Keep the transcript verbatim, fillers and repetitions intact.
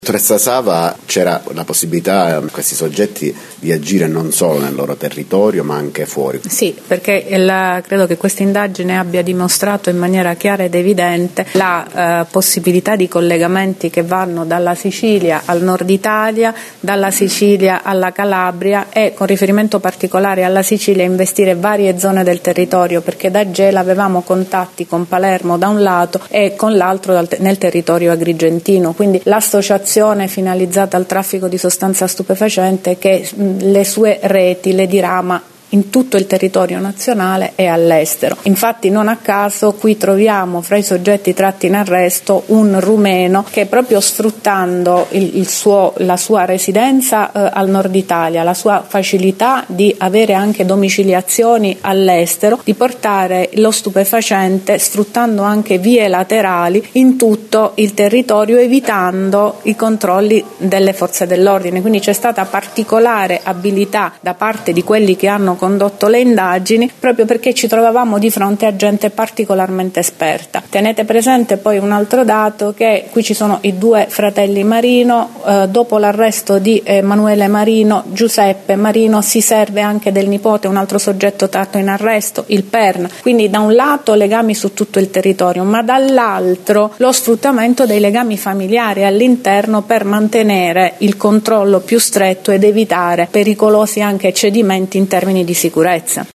Dottoressa Sava, c'era la possibilità per questi soggetti di agire non solo nel loro territorio ma anche fuori? Sì, perché la, credo che questa indagine abbia dimostrato in maniera chiara ed evidente la eh, possibilità di collegamenti che vanno dalla Sicilia al nord Italia, dalla Sicilia alla Calabria e con riferimento particolare alla Sicilia investire varie zone del territorio, perché da Gela avevamo contatti con Palermo da un lato e con l'altro dal, nel territorio agrigentino, quindi l'associazione finalizzata al traffico di sostanza stupefacente che le sue reti le dirama in tutto il territorio nazionale e all'estero. Infatti non a caso qui troviamo fra i soggetti tratti in arresto un rumeno che, proprio sfruttando il, il suo, la sua residenza eh, al nord Italia, la sua facilità di avere anche domiciliazioni all'estero, di portare lo stupefacente sfruttando anche vie laterali in tutto il territorio, evitando i controlli delle forze dell'ordine. Quindi c'è stata particolare abilità da parte di quelli che hanno condotto le indagini, proprio perché ci trovavamo di fronte a gente particolarmente esperta. Tenete presente poi un altro dato, che qui ci sono i due fratelli Marino, eh, dopo l'arresto di Emanuele Marino, Giuseppe Marino si serve anche del nipote, un altro soggetto tratto in arresto, il Perna. Quindi da un lato legami su tutto il territorio, ma dall'altro lo sfruttamento dei legami familiari all'interno per mantenere il controllo più stretto ed evitare pericolosi anche cedimenti in termini di sicurezza.